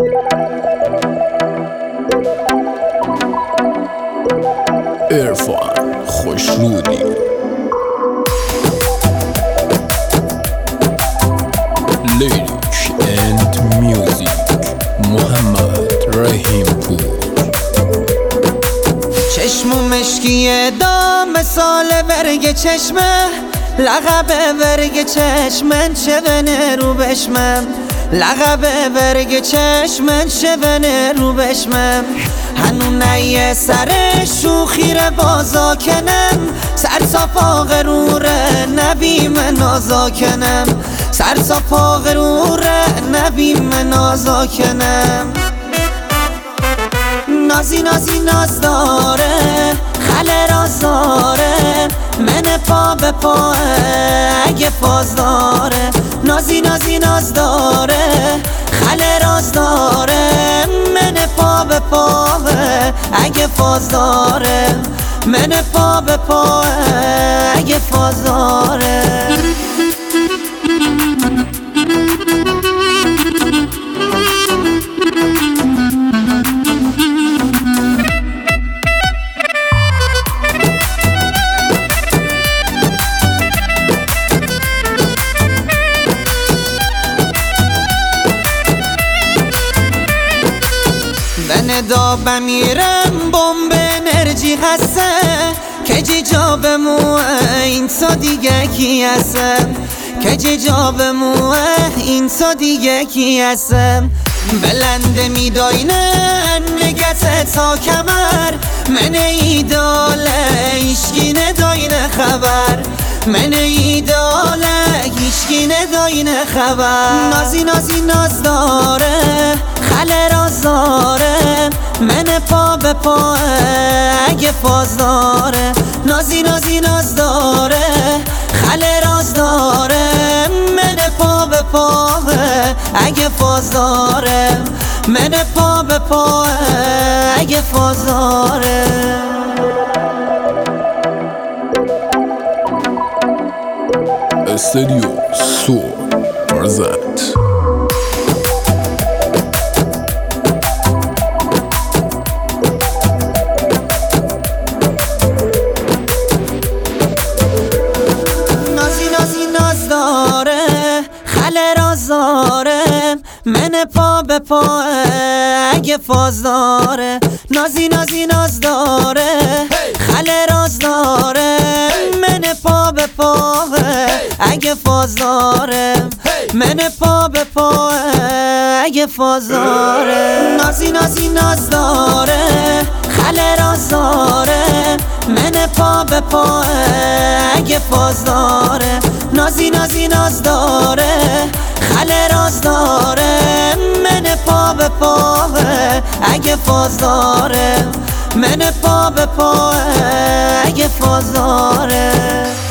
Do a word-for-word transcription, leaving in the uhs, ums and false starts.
عرفان خوشرودی لیریک اند میوزیک محمد رحیم پور. چشم و مشکی دام مثال ورگ چشمه، لقب ورگ چشمن شونه رو بشمم، لقب ورگ چشمن شونه رو بشمم. هنو نیه سر شوخی ره بازا کنم، سر ساپا غروره نبی من نازا کنم، سر ساپا غروره نبی من نازا کنم. نازی نازی ناز داره خله راز داره، من پا به پاه اگه فاز داره. نازی نازی ناز داره خله راز داره، من پا به پاه اگه فاز داره، من پا به پاه اگه فاز داره. ندا بمیرم بمب انرژی هسته، که جا به موه این سا دیگه کی هستم، که جا به موه این سا دیگه کی هستم. بلنده میداینه نگت تا کمر، من ایداله ایشکی نداینه خبر، من ایداله ایشکی نداینه خبر. نازی نازی ناز داره خله راز داره، من پا به پاه اگه فاز داره. نازی نازی ناز داره خله راز داره، من پا به پاه اگه فاز داره، من پا به پاه اگه فاز داره. استودیو سو پرزنت. خله راز داره، من پا به پا اگه فاز داره. نازی نازی ناز داره خله راز داره، من پا به پا اگه فاز داره، من پا به پا اگه فاز داره. نازی نازی ناز داره خله راز داره، من پا به پا اگه فاز داره. نازی نازی ناز داره خله راز داره، من پا به پا اگه فاز داره، من پا به پا اگه فاز داره.